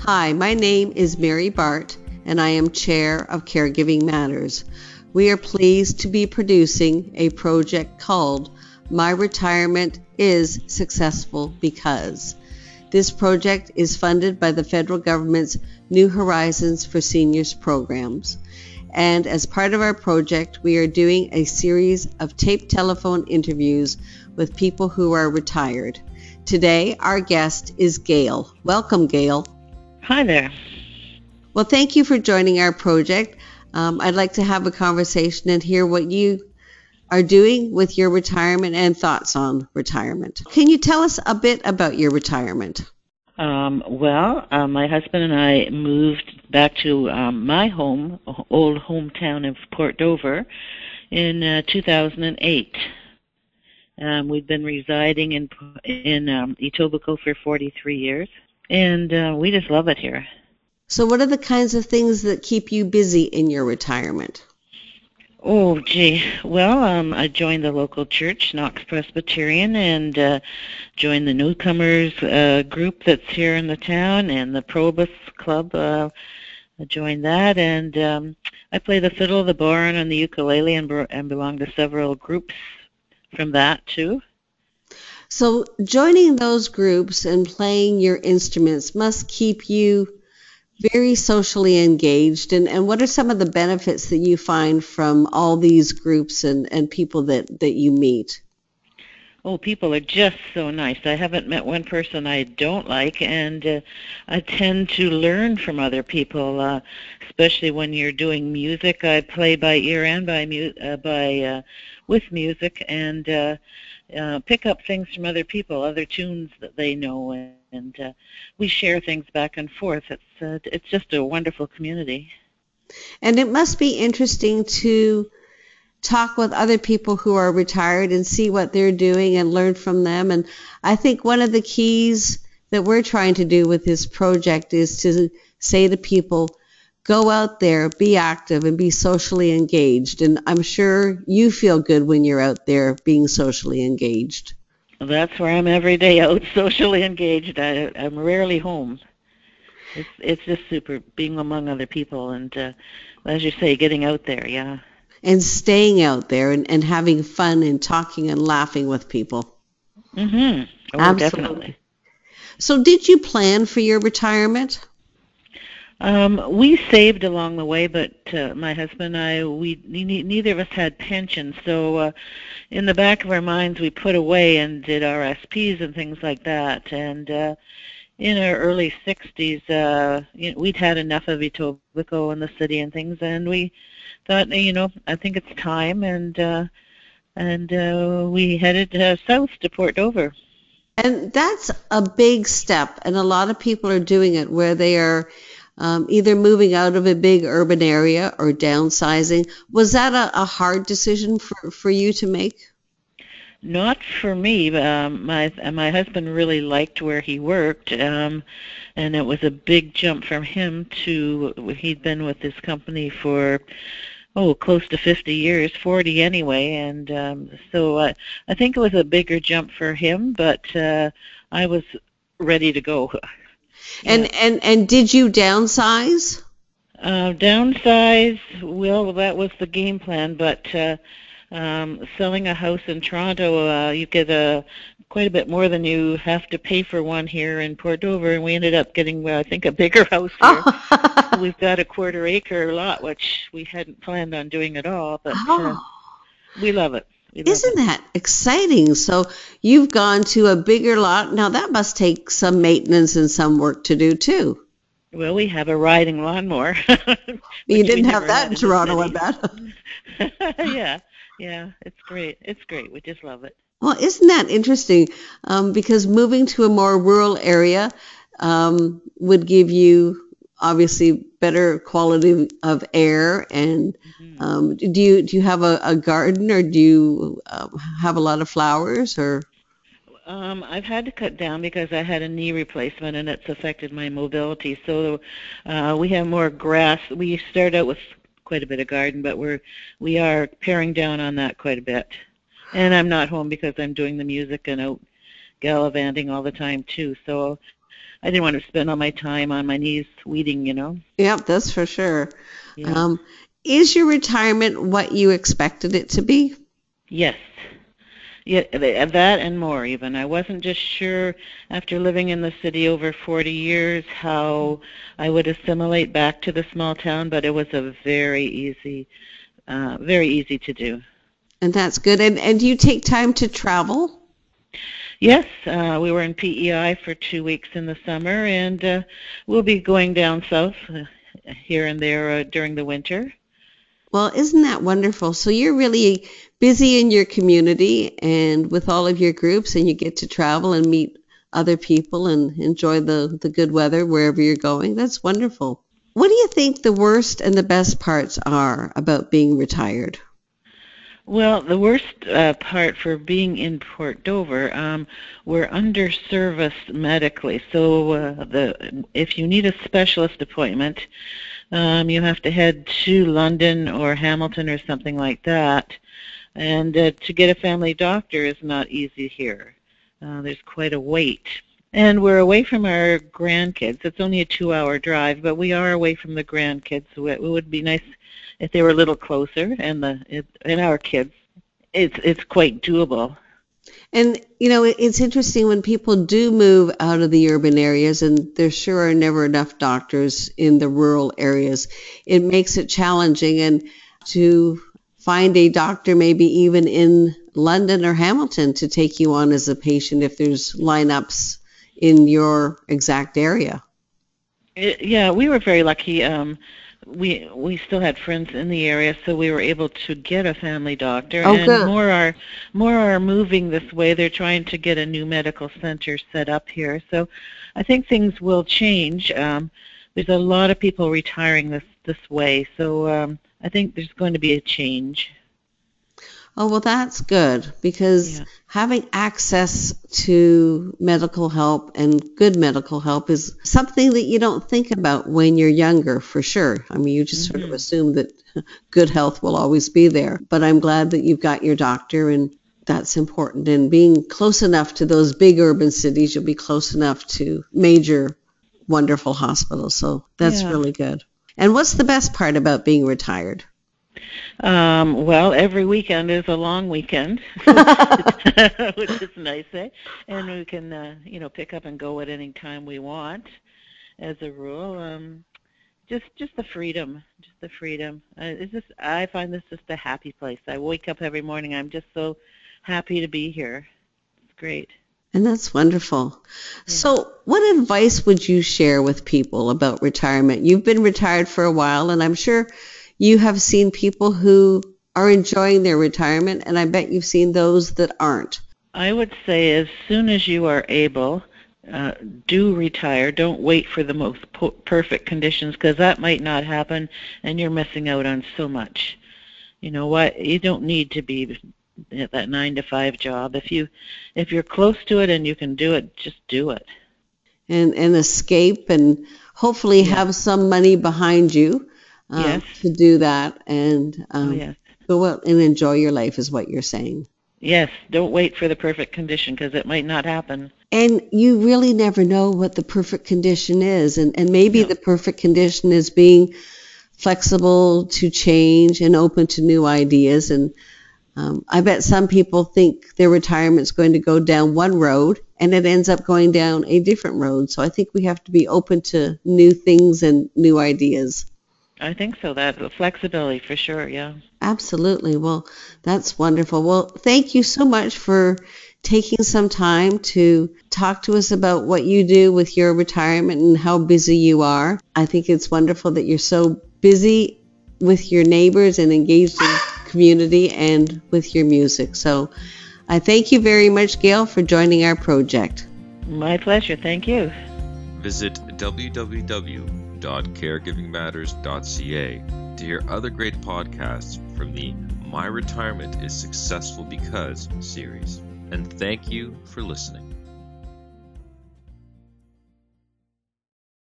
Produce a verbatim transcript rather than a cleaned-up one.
Hi, my name is Mary Bart, and I am Chair of Caregiving Matters. We are pleased to be producing a project called My Retirement is Successful Because. This project is funded by the federal government's New Horizons for Seniors programs. And as part of our project, we are doing a series of taped telephone interviews with people who are retired. Today, our guest is Gail. Welcome, Gail. Hi there. Well, thank you for joining our project. Um, I'd like to have a conversation and hear what you are doing with your retirement and thoughts on retirement. Can you tell us a bit about your retirement? Um, well, uh, my husband and I moved back to um, my home, old hometown of Port Dover, in uh, two thousand eight. Um, we've been residing in in um, Etobicoke for forty-three years, and uh, we just love it here. So what are the kinds of things that keep you busy in your retirement? Oh, gee. Well, um, I joined the local church, Knox Presbyterian, and uh, joined the newcomers uh, group that's here in the town, and the Probus Club. Uh, I joined that, and um, I play the fiddle, the barn, and the ukulele, and, and belong to several groups from that, too. So joining those groups and playing your instruments must keep you very socially engaged. And, and what are some of the benefits that you find from all these groups and, and people that, that you meet? Oh, people are just so nice. I haven't met one person I don't like, and uh, I tend to learn from other people, uh, especially when you're doing music. I play by ear and by mu- uh, by uh, with music, and uh, uh, pick up things from other people, other tunes that they know, and, and uh, we share things back and forth. It's uh, it's just a wonderful community. And it must be interesting to talk with other people who are retired and see what they're doing and learn from them. And I think one of the keys that we're trying to do with this project is to say to people, go out there, be active, and be socially engaged. And I'm sure you feel good when you're out there being socially engaged. That's where I'm every day, out socially engaged. I, I'm rarely home. It's it's just super being among other people and, uh, as you say, getting out there, yeah. And staying out there and, and having fun and talking and laughing with people. Mm-hmm. Oh, Absolutely. Definitely. So did you plan for your retirement? Um, we saved along the way, but uh, my husband and I, we ne- neither of us had pensions, so uh, in the back of our minds we put away and did R S Ps and things like that. And uh, in our early sixties, uh, you know, we'd had enough of Etobicoke and the city and things, and we thought, you know, I think it's time, and uh, and uh, we headed uh, south to Port Dover. And that's a big step, and a lot of people are doing it where they are um, either moving out of a big urban area or downsizing. Was that a, a hard decision for, for you to make? Not for me. Um, my my husband really liked where he worked, um, and it was a big jump from him to, he'd been with this company for, oh, close to fifty years, forty anyway, and um, so uh, I think it was a bigger jump for him, but uh, I was ready to go. And, Yeah. and, and did you downsize? Uh, downsize, well, that was the game plan, but uh, um, selling a house in Toronto, uh, you get a, quite a bit more than you have to pay for one here in Port Dover, and we ended up getting, well, I think, a bigger house here. Oh. We've got a quarter acre lot, which we hadn't planned on doing at all, but Oh. uh, we love it. We love Isn't it. that exciting? So you've gone to a bigger lot. Now that must take some maintenance and some work to do too. Well, we have a riding lawnmower. You didn't have never that had in the Toronto, I city. bet. yeah, yeah, it's great. It's great. We just love it. Well, isn't that interesting? Um, because moving to a more rural area um, would give you obviously better quality of air. And Mm-hmm. um, do you do you have a, a garden, or do you um, have a lot of flowers? Or Um, I've had to cut down because I had a knee replacement and it's affected my mobility. So uh, we have more grass. We start out with quite a bit of garden, but we're we are paring down on that quite a bit. And I'm not home because I'm doing the music and out gallivanting all the time too. So I didn't want to spend all my time on my knees weeding, you know. Yep, that's for sure. Yeah. Um, is your retirement what you expected it to be? Yes. Yeah, that and more even. I wasn't just sure after living in the city over forty years how I would assimilate back to the small town, but it was a very easy, uh, very easy to do. And that's good. And, and do you take time to travel? Yes, uh, we were in P E I for two weeks in the summer, and uh, we'll be going down south uh, here and there uh, during the winter. Well, isn't that wonderful? So you're really busy in your community and with all of your groups, and you get to travel and meet other people and enjoy the, the good weather wherever you're going. That's wonderful. What do you think the worst and the best parts are about being retired? Well, the worst uh, part for being in Port Dover, um, we're under-serviced medically. So uh, the if you need a specialist appointment, um, you have to head to London or Hamilton or something like that. And uh, to get a family doctor is not easy here. Uh, there's quite a wait. And we're away from our grandkids. It's only a two-hour drive, but we are away from the grandkids. So it would be nice if they were a little closer, and the it, and our kids, it's it's quite doable. And, you know, it's interesting when people do move out of the urban areas, and there sure are never enough doctors in the rural areas, it makes it challenging. And to find a doctor maybe even in London or Hamilton to take you on as a patient if there's lineups in your exact area. It, yeah, we were very lucky. Um, we we still had friends in the area, so we were able to get a family doctor. Oh, and good. more are more are moving this way. They're trying to get a new medical center set up here. So I think things will change. Um, there's a lot of people retiring this this way, so um, I think there's going to be a change. Oh, well, that's good, because Yeah. having access to medical help and good medical help is something that you don't think about when you're younger, for sure. I mean, you just sort of Mhm. assume that good health will always be there. But I'm glad that you've got your doctor, and that's important. And being close enough to those big urban cities, you'll be close enough to major, wonderful hospitals. So that's Yeah. really good. And what's the best part about being retired? Um, well, every weekend is a long weekend, which is nice, eh? And we can, uh, you know, pick up and go at any time we want, as a rule. Um, just, just the freedom, just the freedom. Uh, it's just, I find this just a happy place. I wake up every morning. I'm just so happy to be here. It's great. And that's wonderful. So what advice would you share with people about retirement? You've been retired for a while, and I'm sure you have seen people who are enjoying their retirement, and I bet you've seen those that aren't. I would say as soon as you are able, uh, do retire. Don't wait for the most po- perfect conditions, because that might not happen, and you're missing out on so much. You know what? You don't need to be at that nine to five job. If you, if you're close to it and you can do it, just do it. And, and escape, and hopefully Yeah. have some money behind you um, Yes. to do that, and um, Oh, yes. go out and enjoy your life is what you're saying. Yes, don't wait for the perfect condition, because it might not happen. And you really never know what the perfect condition is. And, and maybe No. the perfect condition is being flexible to change and open to new ideas. And um, I bet some people think their retirement's going to go down one road, and it ends up going down a different road. So I think we have to be open to new things and new ideas. I think so. That flexibility for sure. Yeah. Absolutely. Well, that's wonderful. Well, thank you so much for taking some time to talk to us about what you do with your retirement and how busy you are. I think it's wonderful that you're so busy with your neighbors and engaged in community and with your music. So I thank you very much, Gail, for joining our project. My pleasure. Thank you. Visit w w w dot caregiving matters dot c a to hear other great podcasts from the My Retirement is Successful Because series. And thank you for listening.